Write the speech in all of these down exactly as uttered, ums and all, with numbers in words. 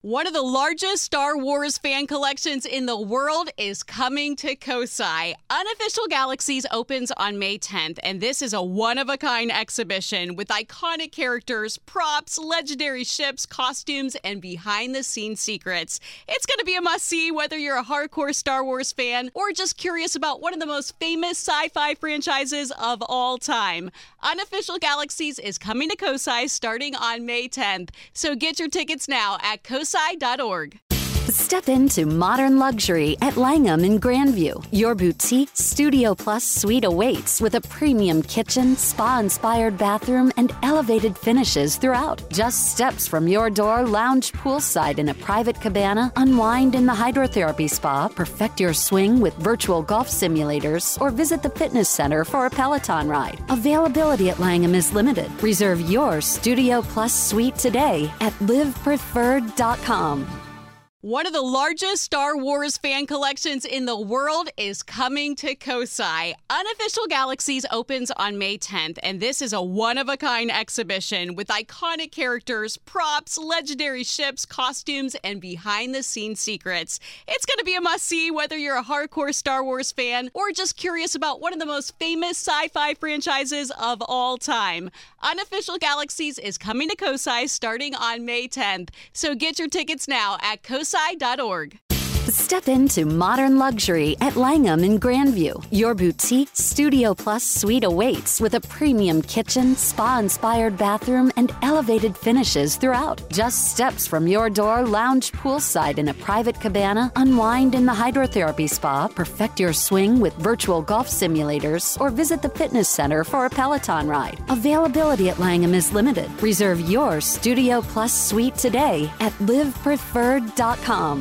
One of the largest Star Wars fan collections in the world is coming to Kosai. Unofficial Galaxies opens on May tenth, and this is a one-of-a-kind exhibition with iconic characters, props, legendary ships, costumes, and behind-the-scenes secrets. It's going to be a must-see whether you're a hardcore Star Wars fan or just curious about one of the most famous sci-fi franchises of all time. Unofficial Galaxies is coming to Kosai starting on May tenth, so get your tickets now at kosai dot org. Step into modern luxury at Langham in Grandview. Your boutique Studio Plus suite awaits with a premium kitchen, spa-inspired bathroom, and elevated finishes throughout. Just steps from your door, lounge poolside in a private cabana, unwind in the hydrotherapy spa, perfect your swing with virtual golf simulators, or visit the fitness center for a Peloton ride. Availability at Langham is limited. Reserve your Studio Plus suite today at live preferred dot com. One of the largest Star Wars fan collections in the world is coming to Kosai. Unofficial Galaxies opens on May tenth, and this is a one-of-a-kind exhibition with iconic characters, props, legendary ships, costumes, and behind-the-scenes secrets. It's going to be a must-see whether you're a hardcore Star Wars fan or just curious about one of the most famous sci-fi franchises of all time. Unofficial Galaxies is coming to Kosai starting on May tenth, so get your tickets now at kosai dot org. Step into modern luxury at Langham in Grandview. Your boutique Studio Plus suite awaits with a premium kitchen, spa-inspired bathroom, and elevated finishes throughout. Just steps from your door, lounge poolside in a private cabana, unwind in the hydrotherapy spa, perfect your swing with virtual golf simulators, or visit the fitness center for a Peloton ride. Availability at Langham is limited. Reserve your Studio Plus suite today at live preferred dot com.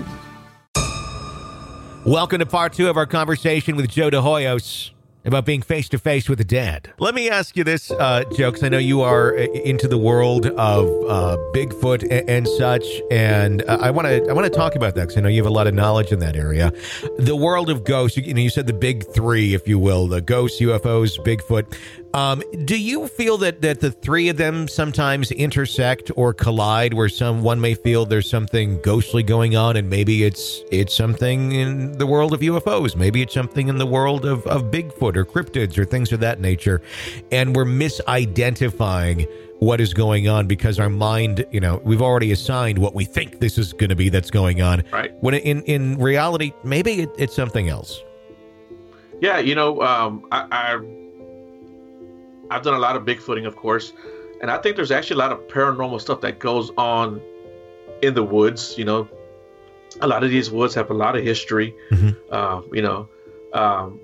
Welcome to part two of our conversation with Joe DeHoyos about being face-to-face with the dead. Let me ask you this, uh, Joe, because I know you are into the world of uh, Bigfoot and, and such, and uh, I want to I want to talk about that because I know you have a lot of knowledge in that area. The world of ghosts, you know, you said the big three, if you will, the ghosts, U F Os, Bigfoot. Um, do you feel that, that the three of them sometimes intersect or collide, where some one may feel there's something ghostly going on, and maybe it's it's something in the world of U F Os, maybe it's something in the world of, of Bigfoot or cryptids or things of that nature, and we're misidentifying what is going on because our mind, you know, we've already assigned what we think this is going to be that's going on. Right. When in, in reality, maybe it, it's something else. Yeah, you know, um, I, I I've done a lot of Bigfooting, of course, and I think there's actually a lot of paranormal stuff that goes on in the woods. You know, a lot of these woods have a lot of history. Mm-hmm. Uh, you know, um,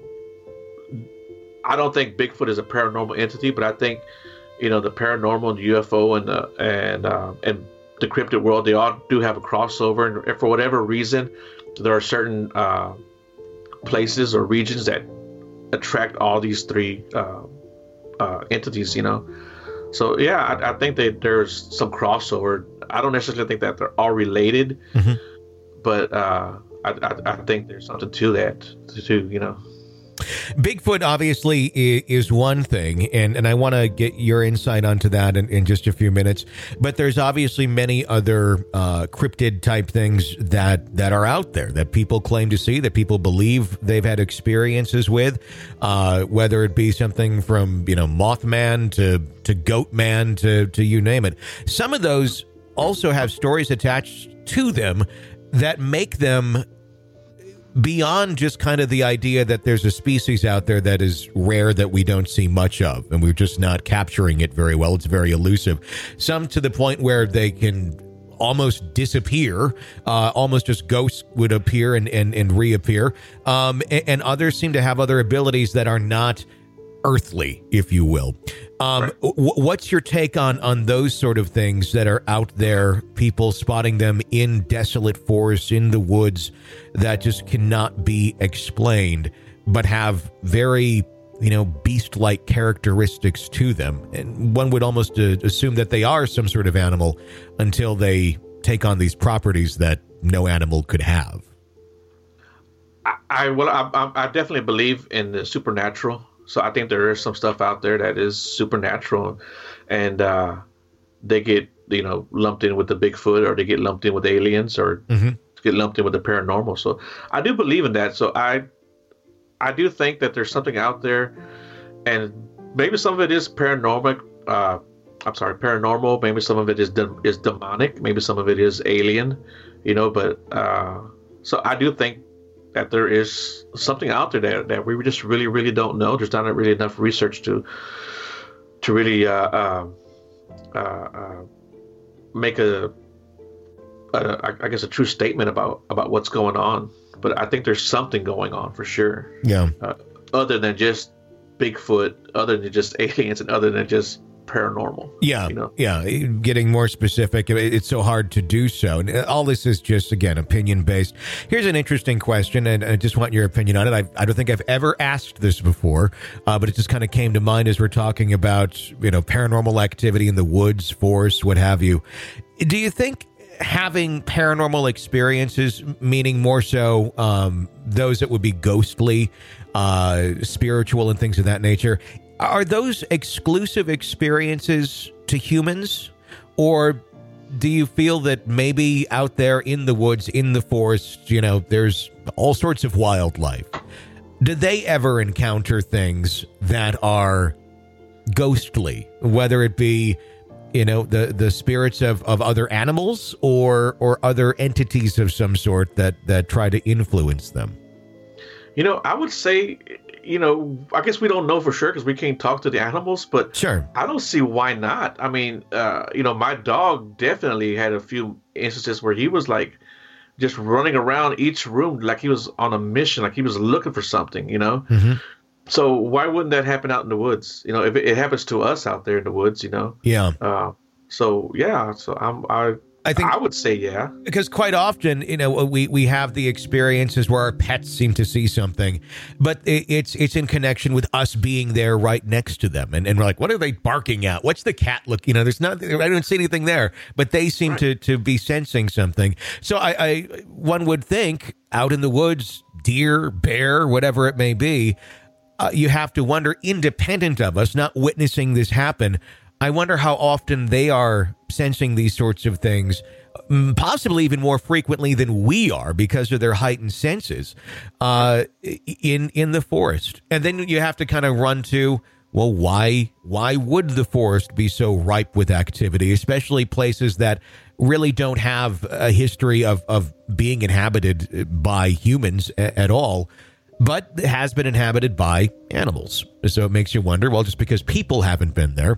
I don't think Bigfoot is a paranormal entity, but I think, you know, the paranormal and the U F O and the and uh, and the cryptid world, they all do have a crossover, and for whatever reason, there are certain uh, places or regions that attract all these three Uh, Uh, entities, you know. So yeah, I, I think that there's some crossover. I don't necessarily think that they're all related, mm-hmm. but uh, I, I, I think there's something to that too, you know. Bigfoot obviously is one thing, and, and I want to get your insight onto that in, in just a few minutes. But there's obviously many other uh, cryptid type things that, that are out there that people claim to see, that people believe they've had experiences with, uh, whether it be something from, you know, Mothman to, to Goatman to, to you name it. Some of those also have stories attached to them that make them beyond just kind of the idea that there's a species out there that is rare that we don't see much of, and we're just not capturing it very well. It's very elusive. Some to the point where they can almost disappear, uh, almost just ghosts would appear and, and, and reappear. Um, and, and others seem to have other abilities that are not earthly, if you will. Um, right. w- what's your take on, on those sort of things that are out there, people spotting them in desolate forests, in the woods, that just cannot be explained, but have very, you know, beast-like characteristics to them? And one would almost uh, assume that they are some sort of animal until they take on these properties that no animal could have. I, I well, I, I definitely believe in the supernatural. So I think there is some stuff out there that is supernatural, and uh, they get you know, lumped in with the Bigfoot, or they get lumped in with aliens, or mm-hmm. get lumped in with the paranormal. So I do believe in that. So I, I do think that there's something out there, and maybe some of it is paranormal. Uh, I'm sorry, paranormal. Maybe some of it is de- is demonic. Maybe some of it is alien. You know, but uh, so I do think that there is something out there that, that we just really, really don't know. There's not really enough research to to really uh, uh, uh, uh, make a, a, I guess, a true statement about, about what's going on. But I think there's something going on for sure. Yeah. Uh, other than just Bigfoot, other than just aliens, and other than just paranormal. Yeah, you know? yeah. Getting more specific, it's so hard to do so. And all this is just, again, opinion based. Here's an interesting question, and I just want your opinion on it. I, I don't think I've ever asked this before, uh, but it just kind of came to mind as we're talking about, you know, paranormal activity in the woods, forests, what have you. Do you think having paranormal experiences, meaning more so um, those that would be ghostly, uh, spiritual, and things of that nature, are those exclusive experiences to humans, or do you feel that maybe out there in the woods, in the forest, you know, there's all sorts of wildlife? Do they ever encounter things that are ghostly, whether it be, you know, the, the spirits of, of other animals or or other entities of some sort that, that try to influence them? You know, I would say, you know, I guess we don't know for sure because we can't talk to the animals, but sure, I don't see why not. I mean, uh, you know, my dog definitely had a few instances where he was like just running around each room like he was on a mission, like he was looking for something, you know? Mm-hmm. So why wouldn't that happen out in the woods? You know, if it, it happens to us out there in the woods, you know? Yeah. Uh, so, yeah, so I'm, I, I think I would say yeah, because quite often, you know, we, we have the experiences where our pets seem to see something, but it, it's it's in connection with us being there right next to them, and, and we're like, what are they barking at? What's the cat look? You know, there's not, I don't see anything there, but they seem right. to to be sensing something. So I, I one would think out in the woods, deer, bear, whatever it may be, uh, you have to wonder, independent of us not witnessing this happen, I wonder how often they are sensing these sorts of things, possibly even more frequently than we are because of their heightened senses uh, in in the forest. And then you have to kind of run to, well, why why would the forest be so ripe with activity, especially places that really don't have a history of, of being inhabited by humans a- at all, but has been inhabited by animals. So it makes you wonder, well, just because people haven't been there,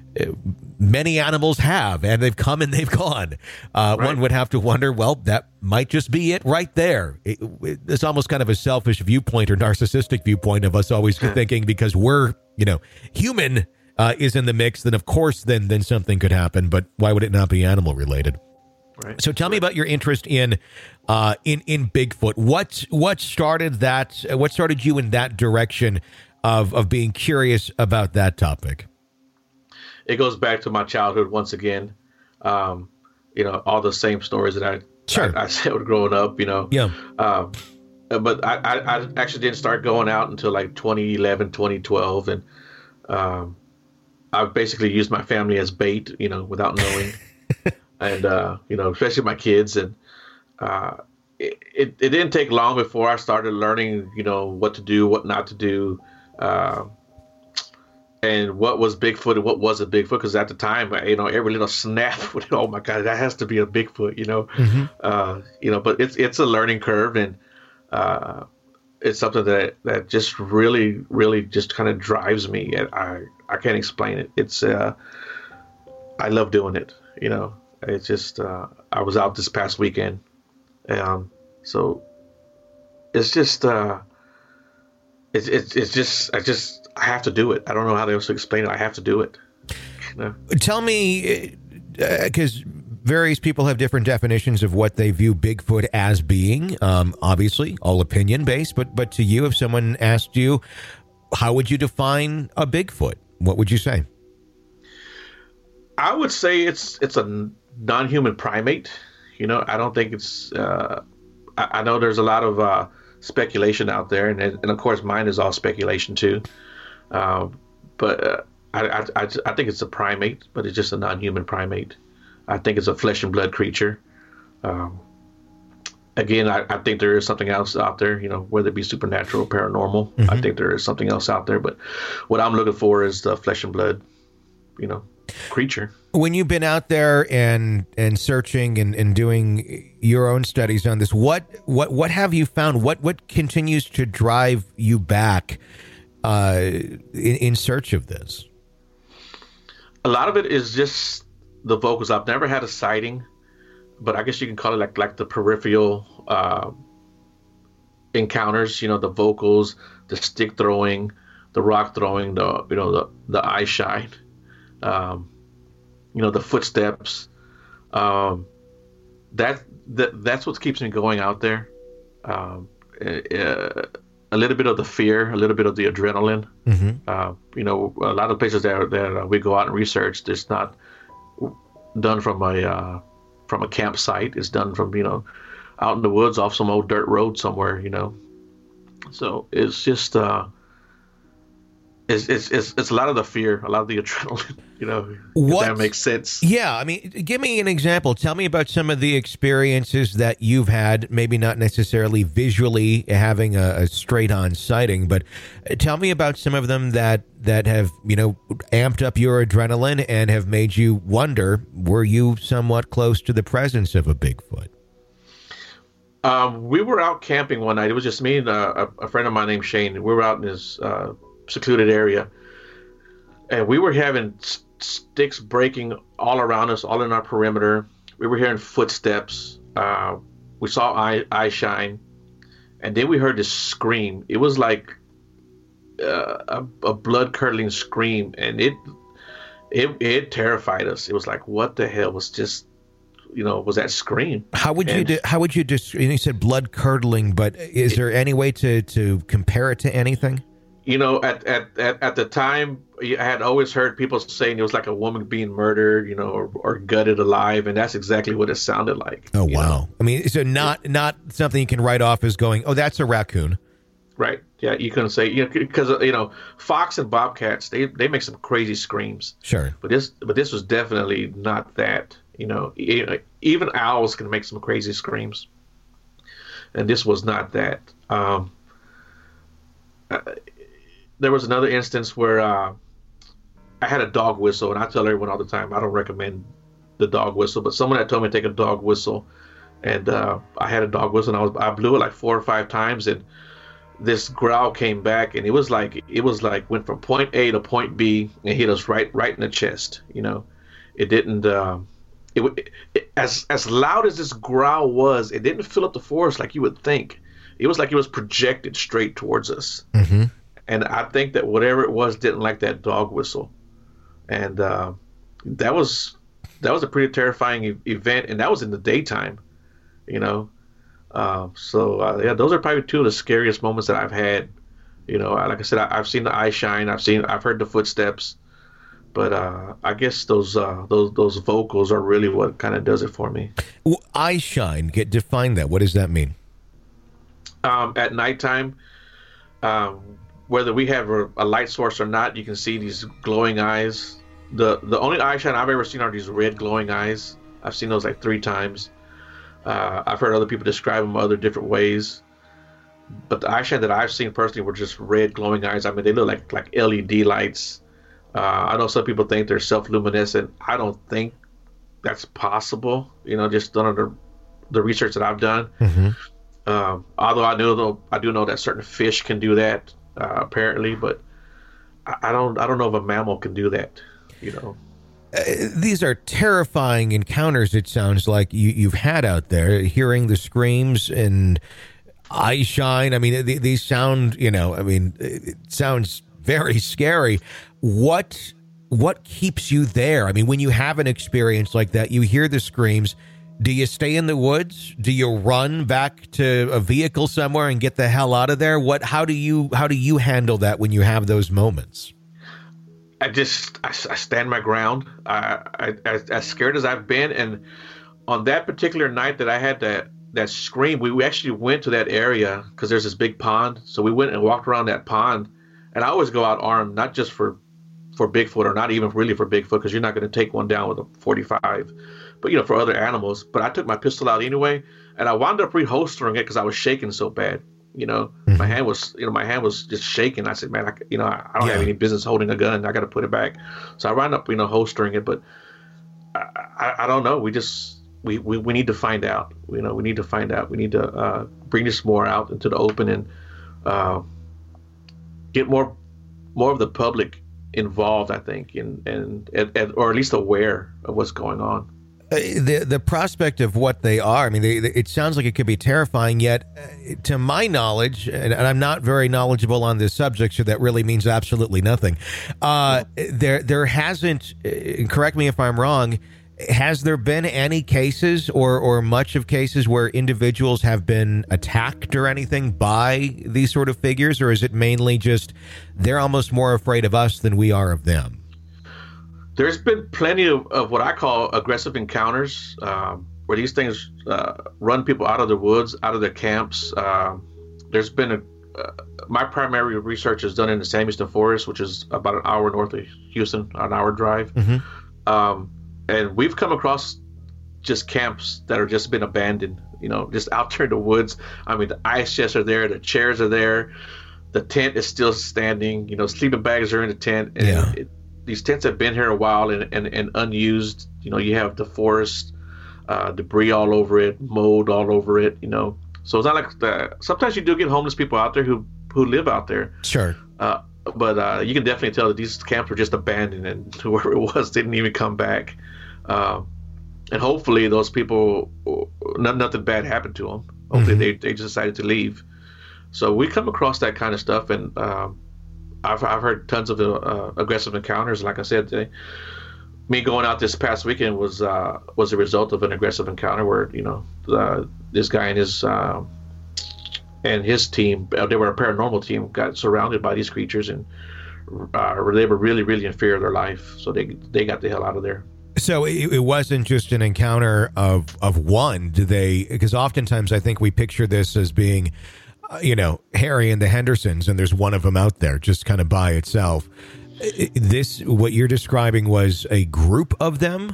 many animals have, and they've come and they've gone. Uh, right. One would have to wonder, well, that might just be it right there. It, it, it's almost kind of a selfish viewpoint or narcissistic viewpoint of us always thinking because we're, you know, human uh, is in the mix, then of course then then something could happen. But why would it not be animal related? Right. So tell me about your interest in uh, in in Bigfoot. What what started that? What started you in that direction of of being curious about that topic? It goes back to my childhood once again. Um, you know, all the same stories that I sure. I, I said growing up, you know. Yeah. Um, but I, I, I actually didn't start going out until like twenty eleven, twenty twelve. And um, I basically used my family as bait, you know, without knowing. and, uh, you know, especially my kids. And uh, it, it, it didn't take long before I started learning, you know, what to do, what not to do. Uh, And what was Bigfoot and what wasn't Bigfoot? Because at the time, you know, every little snap, would, oh my God, that has to be a Bigfoot, you know, mm-hmm. uh, you know. But it's it's a learning curve, and uh, it's something that, that just really, really just kind of drives me. And I I can't explain it. It's uh, I love doing it, you know. It's just uh, I was out this past weekend, um, so it's just uh, it's it's it's just I just. I have to do it. I don't know how else to explain it. I have to do it. You know? Tell me, because uh, various people have different definitions of what they view Bigfoot as being. Um, obviously, all opinion based. But but to you, if someone asked you, how would you define a Bigfoot? What would you say? I would say it's it's a non-human primate. You know, I don't think it's. Uh, I, I know there's a lot of uh, speculation out there, and and of course, mine is all speculation too. Uh, but uh, I, I, I, I think it's a primate, but it's just a non-human primate. I think it's a flesh and blood creature. Um, again, I, I think there is something else out there, you know, whether it be supernatural, paranormal. Mm-hmm. I think there is something else out there. But what I'm looking for is the flesh and blood, you know, creature. When you've been out there and and searching and, and doing your own studies on this, what what what have you found? What what continues to drive you back uh, in, in search of this? A lot of it is just the vocals. I've never had a sighting, but I guess you can call it like like the peripheral uh, encounters. You know, the vocals, the stick throwing, the rock throwing, the you know the the eye shine. Um, you know, the footsteps, um, that, that, that's what keeps me going out there. Um, uh, a little bit of the fear, a little bit of the adrenaline. Mm-hmm. Uh, you know, a lot of places that, that we go out and research, it's not done from a, uh, from a campsite. It's done from, you know, out in the woods off some old dirt road somewhere, you know? So it's just, uh, It's, it's it's it's a lot of the fear, a lot of the adrenaline, you know, what, if that makes sense. Yeah, I mean, give me an example. Tell me about some of the experiences that you've had, maybe not necessarily visually having a, a straight-on sighting, but tell me about some of them that, that have, you know, amped up your adrenaline and have made you wonder, were you somewhat close to the presence of a Bigfoot? Um, we were out camping one night. It was just me and a, a friend of mine named Shane. We were out in this uh, secluded area, and we were having st- sticks breaking all around us, all in our perimeter. We were hearing footsteps. Uh, we saw eye, eye shine, and then we heard this scream. It was like uh, a, a blood curdling scream, and it it it terrified us. It was like, what the hell was just, you know, was that scream? How would and, you do, how would you just? You said blood curdling, but is it, there any way to to compare it to anything? You know, at, at, at, at the time, I had always heard people saying it was like a woman being murdered, you know, or, or gutted alive, and that's exactly what it sounded like. Oh, wow. Know? I mean, so not not something you can write off as going, oh, that's a raccoon. Right. Yeah, you couldn't say, you know, because, you know, fox and bobcats, they, they make some crazy screams. Sure. But this but this was definitely not that, you know. Even owls can make some crazy screams. And this was not that. Um uh, There was another instance where uh, I had a dog whistle, and I tell everyone all the time, I don't recommend the dog whistle, but someone had told me to take a dog whistle, and uh, I had a dog whistle, and I was I blew it like four or five times, and this growl came back, and it was like it was like went from point A to point B and hit us right right in the chest. You know, it didn't. Uh, it, it, it as as loud as this growl was, it didn't fill up the forest like you would think. It was like it was projected straight towards us. Mm-hmm. And I think that whatever it was didn't like that dog whistle, and uh, that was that was a pretty terrifying e- event, and that was in the daytime, you know. Uh, so uh, yeah, those are probably two of the scariest moments that I've had. You know, like I said, I, I've seen the eye shine, I've seen, I've heard the footsteps, but uh, I guess those uh, those those vocals are really what kind of does it for me. Well, eye shine, get define that. What does that mean? Um, at nighttime. Um, Whether we have a, a light source or not, you can see these glowing eyes. The the only eye shine I've ever seen are these red glowing eyes. I've seen those like three times. Uh, I've heard other people describe them other different ways. But the eye shine that I've seen personally were just red glowing eyes. I mean, they look like, like L E D lights. Uh, I know some people think they're self-luminescent. I don't think that's possible, you know, just done the, the research that I've done. Mm-hmm. Um, although I know, I do know that certain fish can do that. Uh, apparently, but I don't I don't know if a mammal can do that, you know. Uh, these are terrifying encounters, it sounds like you, you've had out there, hearing the screams and eye shine. I mean, th- these sound, you know, I mean, it sounds very scary. What what keeps you there? I mean, when you have an experience like that, you hear the screams. Do you stay in the woods? Do you run back to a vehicle somewhere and get the hell out of there? What? How do you how do you handle that when you have those moments? I just I, I stand my ground. I, I as, as scared as I've been, and on that particular night that I had that that scream, we, we actually went to that area because there's this big pond. So we went and walked around that pond, and I always go out armed, not just for for Bigfoot or not even really for Bigfoot, because you're not going to take one down with a forty-five. but you know, for other animals. But I took my pistol out anyway, and I wound up reholstering it because I was shaking so bad. You know, mm-hmm. my hand was, you know, my hand was just shaking. I said, man, I, you know, I, I don't yeah. have any business holding a gun. I got to put it back. So I wound up, you know, holstering it. But I, I, I don't know. We just we, we we need to find out. You know, we need to find out. We need to uh, bring this more out into the open and uh, get more more of the public involved, I think, and, and, and, and or at least aware of what's going on. Uh, the the prospect of what they are, I mean, they, they, it sounds like it could be terrifying, yet uh, to my knowledge, and, and I'm not very knowledgeable on this subject, so that really means absolutely nothing. Uh, there, there hasn't, uh, correct me if I'm wrong, has there been any cases or, or much of cases where individuals have been attacked or anything by these sort of figures, or is it mainly just they're almost more afraid of us than we are of them? There's been plenty of, of what I call aggressive encounters, um, where these things uh, run people out of the woods, out of their camps. Uh, there's been a uh, my primary research is done in the Sam Houston Forest, which is about an hour north of Houston, an hour drive. Mm-hmm. Um, And we've come across just camps that are just been abandoned, you know, just out there in the woods. I mean, the ice chests are there, the chairs are there, the tent is still standing, you know, sleeping bags are in the tent. And yeah. it, these tents have been here a while and, and, and unused. You know, you have the forest, uh, debris all over it, mold all over it, you know. So it's not like the, sometimes you do get homeless people out there who, who live out there. Sure. Uh, but uh, you can definitely tell that these camps were just abandoned and whoever it was didn't even come back. Uh, and hopefully those people, not, nothing bad happened to them. Hopefully mm-hmm. they, they just decided to leave. So we come across that kind of stuff, and uh, I've, I've heard tons of uh, aggressive encounters. Like I said, they, me going out this past weekend was uh, was a result of an aggressive encounter where, you know, uh, this guy and his uh, and his team, they were a paranormal team, got surrounded by these creatures, and uh, they were really, really in fear of their life. So they they got the hell out of there. So it, it wasn't just an encounter of, of one. Do they? Because oftentimes I think we picture this as being, uh, you know, Harry and the Hendersons, and there's one of them out there just kind of by itself. This, what you're describing, was a group of them?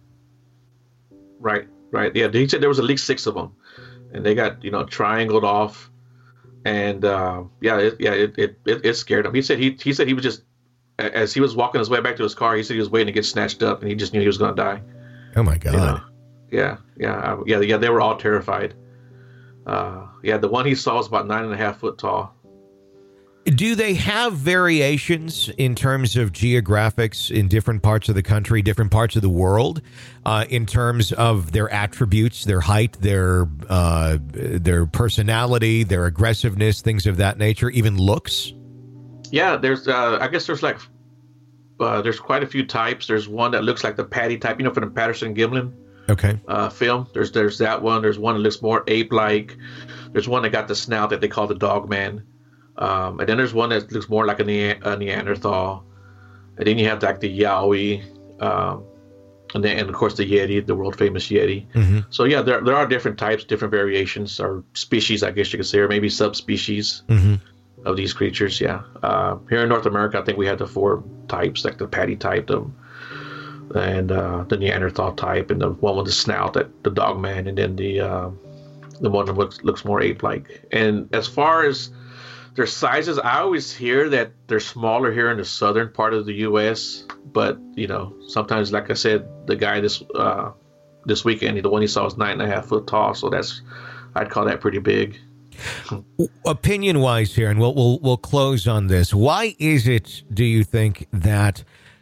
Right, right. Yeah, he said there was at least six of them, and they got, you know, triangled off, and uh, yeah, it, yeah, it, it it it scared him. He said he he said he was just. As he was walking his way back to his car, he said he was waiting to get snatched up, and he just knew he was going to die. Oh my God! You know? Yeah, yeah, yeah, yeah. They were all terrified. Uh, yeah, the one he saw was about nine and a half foot tall. Do they have variations in terms of geographics in different parts of the country, different parts of the world, uh, in terms of their attributes, their height, their uh, their personality, their aggressiveness, things of that nature, even looks? Yeah, there's, uh, I guess there's like, uh, there's quite a few types. There's one that looks like the Patty type, you know, from the Patterson Gimlin okay. uh, film. There's there's that one. There's one that looks more ape-like. There's one that got the snout that they call the Dog Man. Um, and then there's one that looks more like a, ne- a Neanderthal. And then you have like the Yowie, um, and then and of course the Yeti, the world famous Yeti. Mm-hmm. So yeah, there there are different types, different variations, or species, I guess you could say, or maybe subspecies. Mm-hmm. Of these creatures, yeah. Uh, here in North America, I think we had the four types, like the Patty type, the, and uh, the Neanderthal type, and the one with the snout, that the Dog Man, and then the uh, the one that looks looks more ape-like. And as far as their sizes, I always hear that they're smaller here in the southern part of the U S. But you know, sometimes, like I said, the guy this uh, this weekend, the one he saw was nine and a half foot tall, so that's I'd call that pretty big. Opinion wise here, and we'll, we'll we'll close on this. Why is it, do you think, that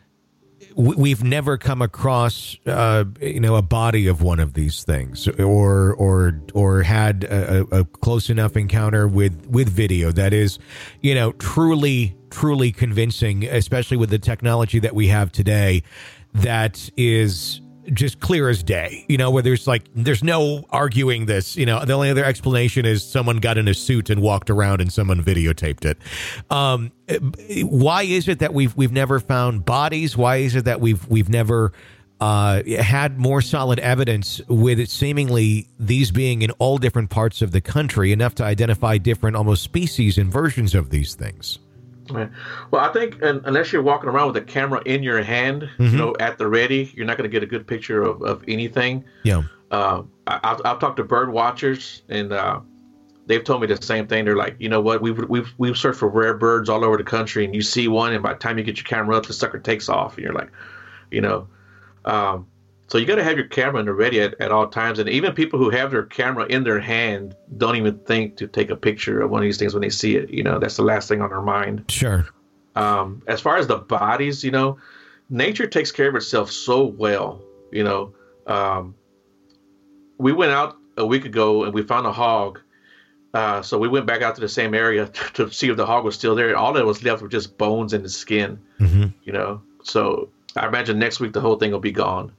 we've never come across uh, you know, a body of one of these things, or or or had a, a close enough encounter with with video that is, you know, truly truly convincing, especially with the technology that we have today, that is just clear as day, you know, where there's like, there's no arguing this, you know, the only other explanation is someone got in a suit and walked around and someone videotaped it. Um, why is it that we've, we've never found bodies? Why is it that we've, we've never, uh, had more solid evidence with it seemingly these being in all different parts of the country, enough to identify different almost species and versions of these things? Right. Well, I think and, unless you're walking around with a camera in your hand, Mm-hmm. you know, at the ready, you're not going to get a good picture of, of anything. Yeah. Uh, I, I've, I've talked to bird watchers, and uh, they've told me the same thing. They're like, you know what, we've we've we've searched for rare birds all over the country, and you see one, and by the time you get your camera up, the sucker takes off, and you're like, you know, um, so you got to have your camera in the ready at, at all times. And even people who have their camera in their hand don't even think to take a picture of one of these things when they see it. You know, that's the last thing on their mind. Sure. Um, as far as the bodies, you know, nature takes care of itself so well. You know, um, we went out a week ago and we found a hog. Uh, so we went back out to the same area to, to see if the hog was still there. All that was left were just bones and the skin. Mm-hmm. You know, so I imagine next week the whole thing will be gone.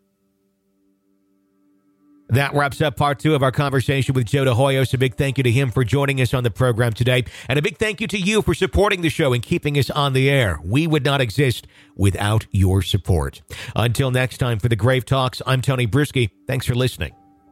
That wraps up part two of our conversation with Joe DeHoyos. A big thank you to him for joining us on the program today. And a big thank you to you for supporting the show and keeping us on the air. We would not exist without your support. Until next time, for the Grave Talks, I'm Tony Bruschi. Thanks for listening.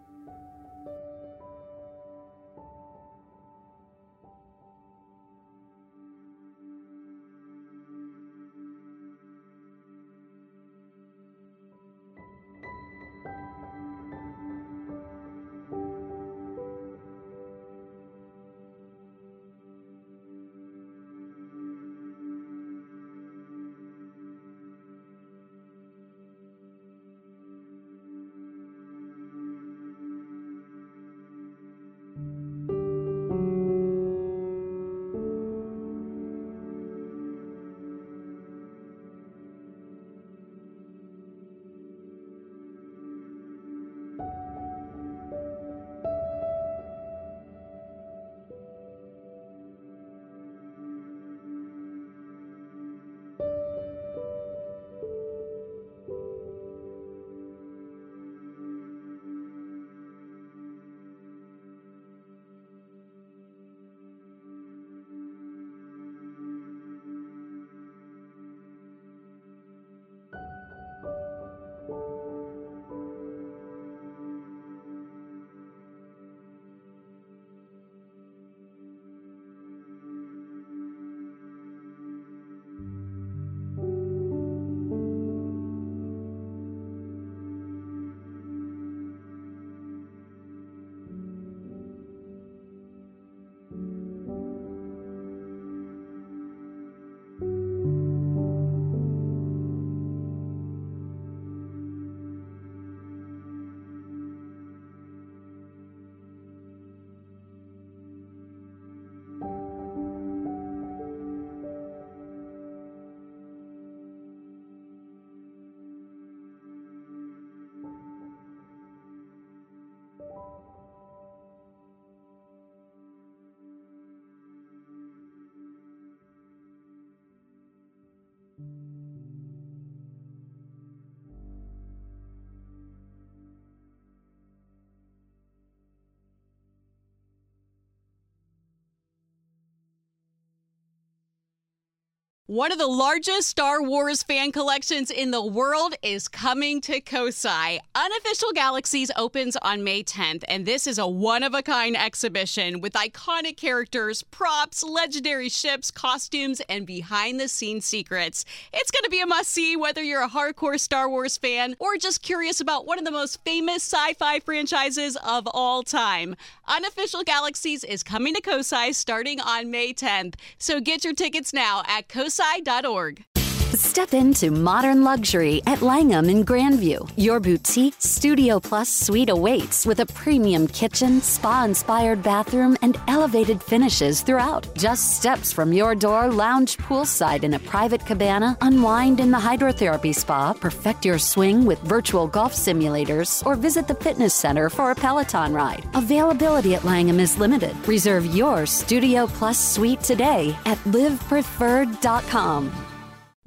One of the largest Star Wars fan collections in the world is coming to Kosai. Unofficial Galaxies opens on May tenth, and this is a one-of-a-kind exhibition with iconic characters, props, legendary ships, costumes, and behind-the-scenes secrets. It's going to be a must-see whether you're a hardcore Star Wars fan or just curious about one of the most famous sci-fi franchises of all time. Unofficial Galaxies is coming to Kosai starting on May tenth, so get your tickets now at kosai dot org. Step into modern luxury at Langham in Grandview. Your boutique Studio Plus suite awaits with a premium kitchen, spa-inspired bathroom, and elevated finishes throughout. Just steps from your door, lounge poolside in a private cabana, unwind in the hydrotherapy spa, perfect your swing with virtual golf simulators, or visit the fitness center for a Peloton ride. Availability at Langham is limited. Reserve your Studio Plus suite today at live preferred dot com.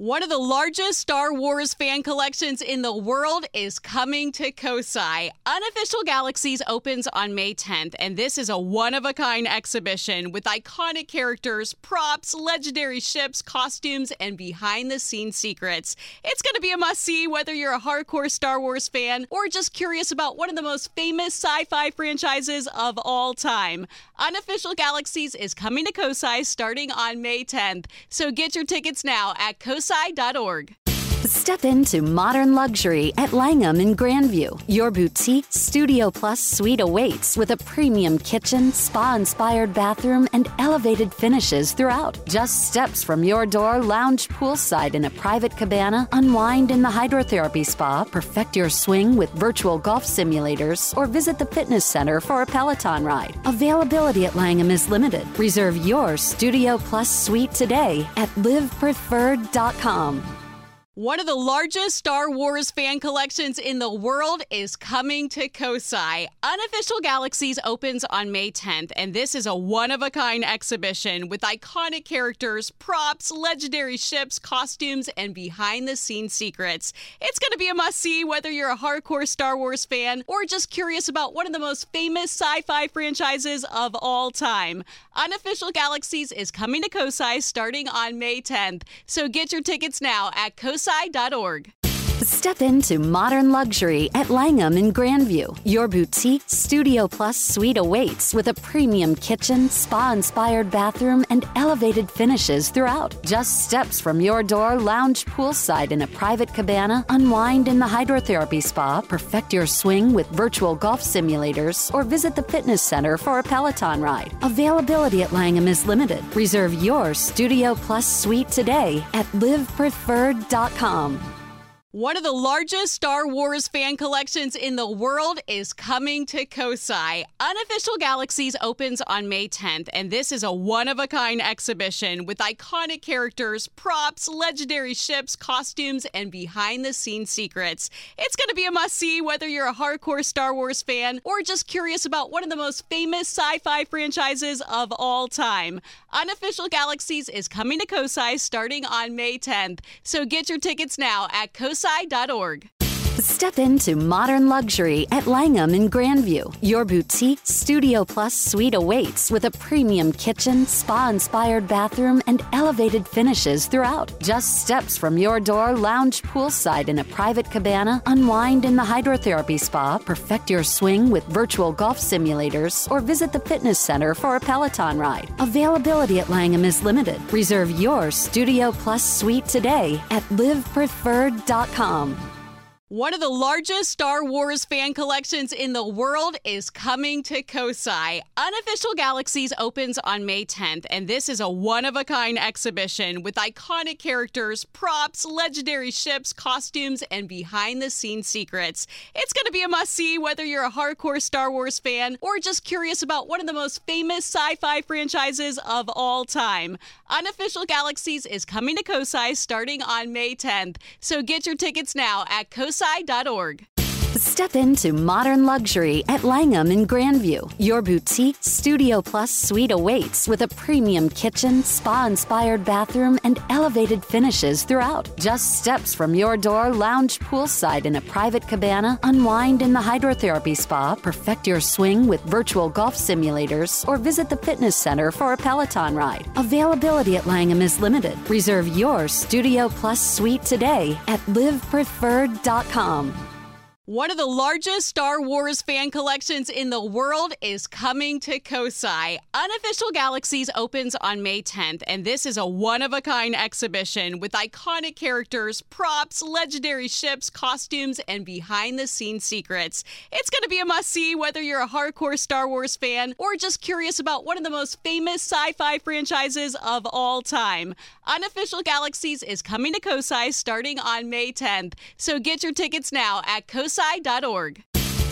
One of the largest Star Wars fan collections in the world is coming to Kosai. Unofficial Galaxies opens on May tenth, and this is a one-of-a-kind exhibition with iconic characters, props, legendary ships, costumes, and behind-the-scenes secrets. It's going to be a must-see whether you're a hardcore Star Wars fan or just curious about one of the most famous sci-fi franchises of all time. Unofficial Galaxies is coming to Kosai starting on May tenth, so get your tickets now at kosai dot org. Step into modern luxury at Langham in Grandview. Your boutique Studio Plus suite awaits with a premium kitchen, spa-inspired bathroom, and elevated finishes throughout. Just steps from your door, lounge poolside in a private cabana, unwind in the hydrotherapy spa, perfect your swing with virtual golf simulators, or visit the fitness center for a Peloton ride. Availability at Langham is limited. Reserve your Studio Plus suite today at live preferred dot com. One of the largest Star Wars fan collections in the world is coming to Kosai. Unofficial Galaxies opens on May tenth, and this is a one-of-a-kind exhibition with iconic characters, props, legendary ships, costumes, and behind-the-scenes secrets. It's going to be a must-see whether you're a hardcore Star Wars fan or just curious about one of the most famous sci-fi franchises of all time. Unofficial Galaxies is coming to Kosai starting on May tenth, so get your tickets now at kosai dot org. Step into modern luxury at Langham in Grandview. Your boutique Studio Plus suite awaits with a premium kitchen, spa-inspired bathroom, and elevated finishes throughout. Just steps from your door, lounge poolside in a private cabana, unwind in the hydrotherapy spa, perfect your swing with virtual golf simulators, or visit the fitness center for a Peloton ride. Availability at Langham is limited. Reserve your Studio Plus suite today at live preferred dot com. One of the largest Star Wars fan collections in the world is coming to Kosai. Unofficial Galaxies opens on May tenth, and this is a one-of-a-kind exhibition with iconic characters, props, legendary ships, costumes, and behind-the-scenes secrets. It's going to be a must-see whether you're a hardcore Star Wars fan or just curious about one of the most famous sci-fi franchises of all time. Unofficial Galaxies is coming to Kosai starting on May tenth, so get your tickets now at kosai dot org. Step into modern luxury at Langham in Grandview. Your boutique Studio Plus suite awaits with a premium kitchen, spa-inspired bathroom, and elevated finishes throughout. Just steps from your door, lounge poolside in a private cabana, unwind in the hydrotherapy spa, perfect your swing with virtual golf simulators, or visit the fitness center for a Peloton ride. Availability at Langham is limited. Reserve your Studio Plus suite today at live preferred dot com. One of the largest Star Wars fan collections in the world is coming to Kosai. Unofficial Galaxies opens on May tenth, and this is a one-of-a-kind exhibition with iconic characters, props, legendary ships, costumes, and behind-the-scenes secrets. It's going to be a must-see whether you're a hardcore Star Wars fan or just curious about one of the most famous sci-fi franchises of all time. Unofficial Galaxies is coming to Kosai starting on May tenth, so get your tickets now at kosai dot org. Step into modern luxury at Langham in Grandview. Your boutique Studio Plus suite awaits with a premium kitchen, spa-inspired bathroom, and elevated finishes throughout. Just steps from your door, lounge poolside in a private cabana, unwind in the hydrotherapy spa, perfect your swing with virtual golf simulators, or visit the fitness center for a Peloton ride. Availability at Langham is limited. Reserve your Studio Plus suite today at live preferred dot com. One of the largest Star Wars fan collections in the world is coming to Kosai. Unofficial Galaxies opens on May tenth, and this is a one-of-a-kind exhibition with iconic characters, props, legendary ships, costumes, and behind-the-scenes secrets. It's going to be a must-see whether you're a hardcore Star Wars fan or just curious about one of the most famous sci-fi franchises of all time. Unofficial Galaxies is coming to Kosai starting on May tenth, so get your tickets now at kosai dot org.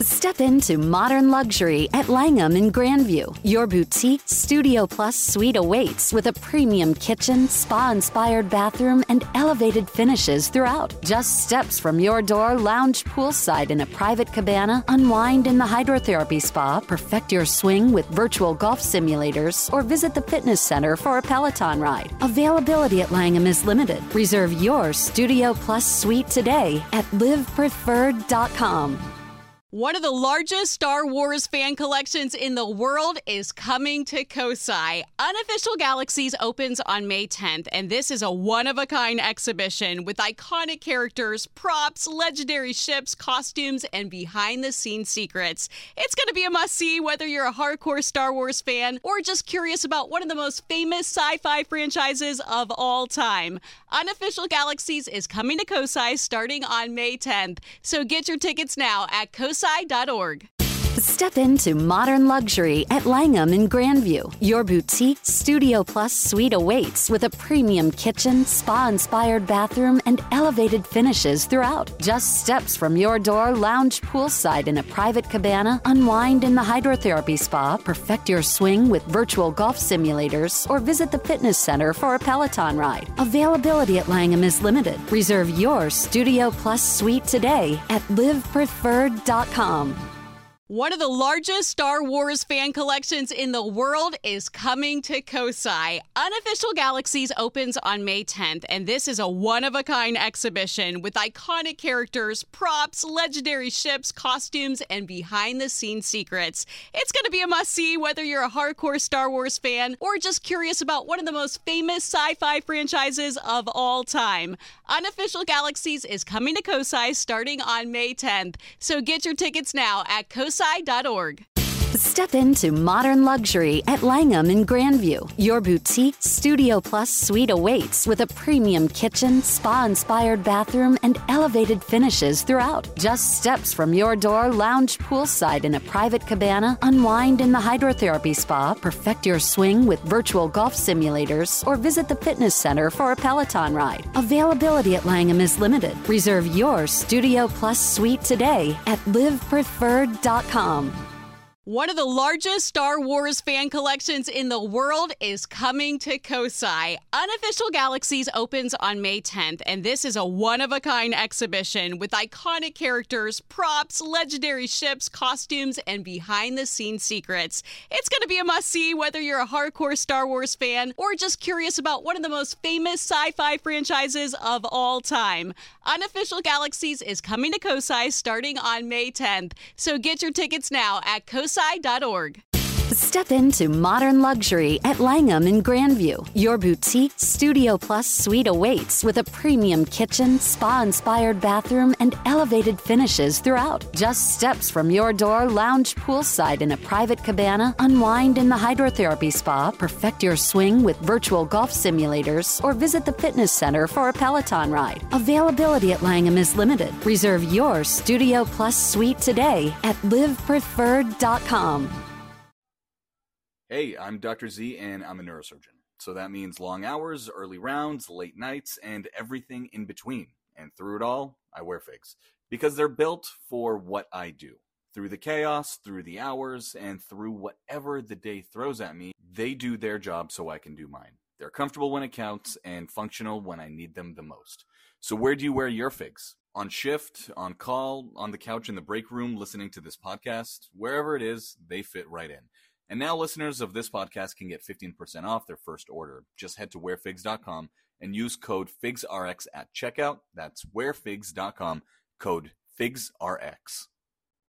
Step into modern luxury at Langham in Grandview. Your boutique Studio Plus suite awaits with a premium kitchen, spa-inspired bathroom, and elevated finishes throughout. Just steps from your door, lounge poolside in a private cabana, unwind in the hydrotherapy spa, perfect your swing with virtual golf simulators, or visit the fitness center for a Peloton ride. Availability at Langham is limited. Reserve your Studio Plus suite today at live preferred dot com. One of the largest Star Wars fan collections in the world is coming to Kosai. Unofficial Galaxies opens on May tenth, and this is a one-of-a-kind exhibition with iconic characters, props, legendary ships, costumes, and behind-the-scenes secrets. It's going to be a must-see whether you're a hardcore Star Wars fan or just curious about one of the most famous sci-fi franchises of all time. Unofficial Galaxies is coming to Kosai starting on May tenth, so get your tickets now at kosai dot org. Step into modern luxury at Langham in Grandview. Your boutique Studio Plus suite awaits with a premium kitchen, spa-inspired bathroom, and elevated finishes throughout. Just steps from your door, lounge poolside in a private cabana, unwind in the hydrotherapy spa, perfect your swing with virtual golf simulators, or visit the fitness center for a Peloton ride. Availability at Langham is limited. Reserve your Studio Plus suite today at live preferred dot com. One of the largest Star Wars fan collections in the world is coming to Kosai. Unofficial Galaxies opens on May tenth, and this is a one-of-a-kind exhibition with iconic characters, props, legendary ships, costumes, and behind-the-scenes secrets. It's going to be a must-see whether you're a hardcore Star Wars fan or just curious about one of the most famous sci-fi franchises of all time. Unofficial Galaxies is coming to Kosai starting on May tenth, so get your tickets now at kosai dot org. Step into modern luxury at Langham in Grandview. Your boutique Studio Plus suite awaits with a premium kitchen, spa-inspired bathroom, and elevated finishes throughout. Just steps from your door, lounge poolside in a private cabana, unwind in the hydrotherapy spa, perfect your swing with virtual golf simulators, or visit the fitness center for a Peloton ride. Availability at Langham is limited. Reserve your Studio Plus suite today at live preferred dot com. One of the largest Star Wars fan collections in the world is coming to Kosai. Unofficial Galaxies opens on May tenth, and this is a one-of-a-kind exhibition with iconic characters, props, legendary ships, costumes, and behind-the-scenes secrets. It's going to be a must-see whether you're a hardcore Star Wars fan or just curious about one of the most famous sci-fi franchises of all time. Unofficial Galaxies is coming to Kosai starting on May tenth, so get your tickets now at kosai dot org. Step into modern luxury at Langham in Grandview. Your boutique Studio Plus suite awaits with a premium kitchen, spa-inspired bathroom, and elevated finishes throughout. Just steps from your door, lounge poolside in a private cabana, unwind in the hydrotherapy spa, perfect your swing with virtual golf simulators, or visit the fitness center for a Peloton ride. Availability at Langham is limited. Reserve your Studio Plus suite today at live preferred dot com. Hey, I'm Doctor Z, and I'm a neurosurgeon. So that means long hours, early rounds, late nights, and everything in between. And through it all, I wear figs. Because they're built for what I do. Through the chaos, through the hours, and through whatever the day throws at me, they do their job so I can do mine. They're comfortable when it counts, and functional when I need them the most. So where do you wear your figs? On shift, on call, on the couch in the break room, listening to this podcast? Wherever it is, they fit right in. And now listeners of this podcast can get fifteen percent off their first order. Just head to wear figs dot com and use code FIGSRX at checkout. That's wear figs dot com, code FIGSRX.